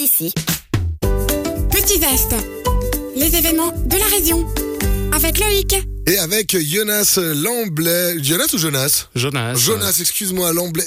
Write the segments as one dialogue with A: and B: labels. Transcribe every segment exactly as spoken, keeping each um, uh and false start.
A: Ici.
B: Petit Veste, les événements de la région, avec Loïc.
C: Et avec Jonas Lamblay. Jonas ou Jonas
D: Jonas.
C: Jonas, excuse-moi, Lamblay.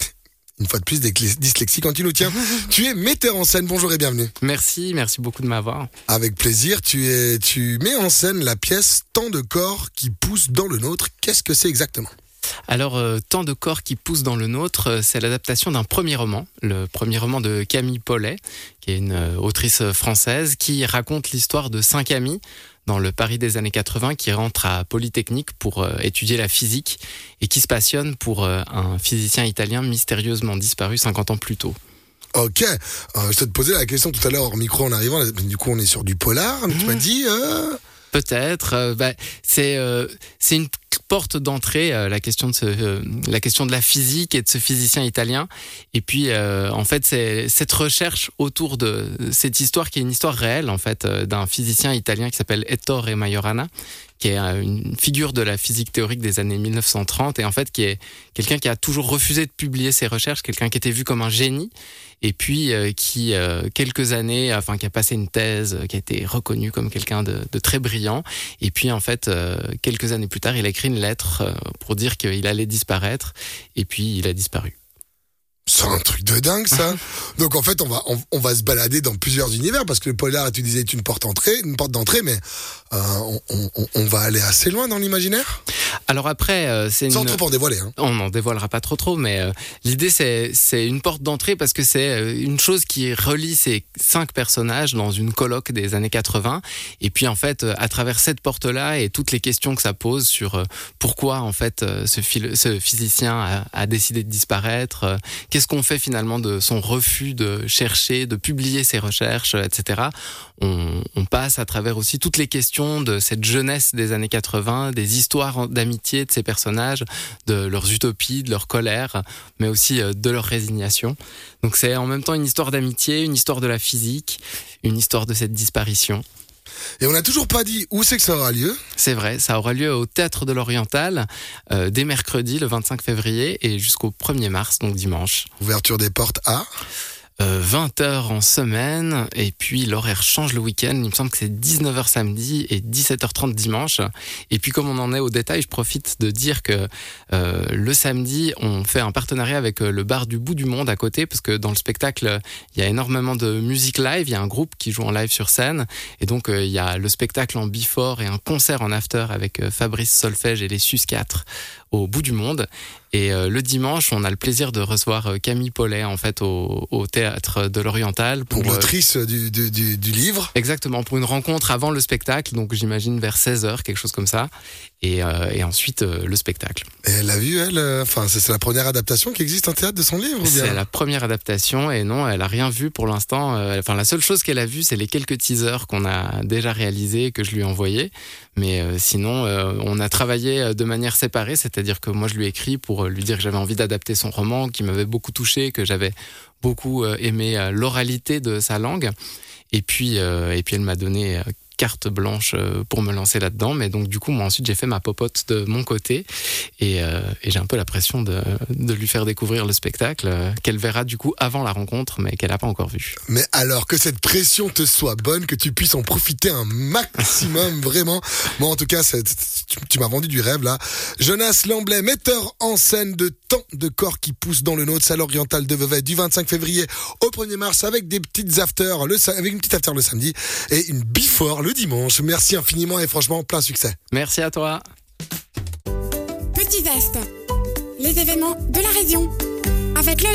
C: Une fois de plus, des dyslexies quand tu nous tiens. Tu es metteur en scène, bonjour et bienvenue.
D: Merci, merci beaucoup de m'avoir.
C: Avec plaisir, tu, es, tu mets en scène la pièce Tant de corps qui poussent dans le nôtre. Qu'est-ce que c'est exactement ?
D: Alors, euh, Tant de corps qui poussent dans le nôtre, euh, c'est l'adaptation d'un premier roman, le premier roman de Camille Paulet, qui est une euh, autrice française, qui raconte l'histoire de cinq amis dans le Paris des années quatre-vingts, qui rentrent à Polytechnique pour euh, étudier la physique et qui se passionnent pour euh, un physicien italien mystérieusement disparu cinquante ans plus tôt.
C: Ok, euh, je te posais la question tout à l'heure hors micro en arrivant, du coup on est sur du polar, mais tu m'as dit... Euh...
D: Peut-être, euh, bah, c'est, euh, c'est une porte d'entrée, euh, la question de ce, euh, la question de la physique et de ce physicien italien. Et puis, euh, en fait, c'est cette recherche autour de cette histoire qui est une histoire réelle, en fait, euh, d'un physicien italien qui s'appelle Ettore Majorana, qui est euh, une figure de la physique théorique des années mille neuf cent trente et en fait qui est quelqu'un qui a toujours refusé de publier ses recherches, quelqu'un qui était vu comme un génie et puis euh, qui euh, quelques années, enfin qui a passé une thèse, qui a été reconnu comme quelqu'un de, de très brillant et puis en fait euh, quelques années plus tard il a écrit une lettre euh, pour dire qu'il allait disparaître et puis il a disparu.
C: C'est un truc de dingue, ça. Donc, en fait, on va, on, on va se balader dans plusieurs univers parce que le polar, tu disais, est une porte entrée, une porte d'entrée, mais euh, on, on, on va aller assez loin dans l'imaginaire.
D: Alors après, euh, c'est
C: Sans
D: une...
C: trop en dévoiler, hein.
D: On n'en dévoilera pas trop trop, mais euh, l'idée c'est c'est une porte d'entrée parce que c'est euh, une chose qui relie ces cinq personnages dans une colloque des années quatre-vingts. Et puis en fait, euh, à travers cette porte-là et toutes les questions que ça pose sur euh, pourquoi en fait euh, ce, philo- ce physicien a, a décidé de disparaître, euh, qu'est-ce qu'on fait finalement de son refus de chercher, de publier ses recherches, et cetera. On, on passe à travers aussi toutes les questions de cette jeunesse des années quatre-vingts, des histoires d'amitié de ces personnages, de leurs utopies, de leur colère, mais aussi de leur résignation. Donc c'est en même temps une histoire d'amitié, une histoire de la physique, une histoire de cette disparition.
C: Et on n'a toujours pas dit où c'est que ça aura lieu.
D: C'est vrai, ça aura lieu au Théâtre de l'Oriental euh, dès mercredi, le vingt-cinq février, et jusqu'au premier mars, donc dimanche.
C: Ouverture des portes à...
D: Euh, vingt heures en semaine, et puis l'horaire change le week-end. Il me semble que c'est dix-neuf heures samedi et dix-sept heures trente dimanche. Et puis comme on en est au détail, je profite de dire que euh, le samedi, on fait un partenariat avec le bar du bout du monde à côté, parce que dans le spectacle, il y a énormément de musique live. Il y a un groupe qui joue en live sur scène, et donc euh, il y a le spectacle en before et un concert en after avec euh, Fabrice Solfège et les Sus quatre au bout du monde. Et euh, le dimanche, on a le plaisir de recevoir euh, Camille Paulet en fait au, au Théâtre de l'Oriental pour
C: donc, l'autrice euh, du, du, du, du livre.
D: Exactement, pour une rencontre avant le spectacle, donc j'imagine vers seize heures, quelque chose comme ça, et, euh, et ensuite euh, le spectacle.
C: Et elle a vu, elle, euh, enfin c'est, c'est la première adaptation qui existe en théâtre de son livre ou bien ?
D: C'est la première adaptation et non, elle a rien vu pour l'instant. Euh, enfin, la seule chose qu'elle a vue, c'est les quelques teasers qu'on a déjà réalisés, que je lui ai envoyés. Mais euh, sinon, euh, on a travaillé de manière séparée, c'est-à-dire que moi, je lui ai écrit pour lui dire que j'avais envie d'adapter son roman, qui m'avait beaucoup touché, que j'avais beaucoup euh, aimé euh, l'oralité de sa langue. Et puis, euh, et puis elle m'a donné... Euh, carte blanche pour me lancer là-dedans, mais donc du coup moi ensuite j'ai fait ma popote de mon côté et, euh, et j'ai un peu la pression de, de lui faire découvrir le spectacle euh, qu'elle verra du coup avant la rencontre mais qu'elle n'a pas encore vu.
C: Mais alors que cette pression te soit bonne, que tu puisses en profiter un maximum vraiment. Moi en tout cas c'est, tu, tu m'as vendu du rêve là. Jonas Lamblay, metteur en scène de Tant de corps qui poussent dans le nôtre, salle orientale de Vevey du vingt-cinq février au premier mars avec des petites afters, le, avec une petite after le samedi et une before le dimanche. Merci infiniment et franchement, plein succès.
D: Merci à toi.
B: Petit Veste, les événements de la région, avec le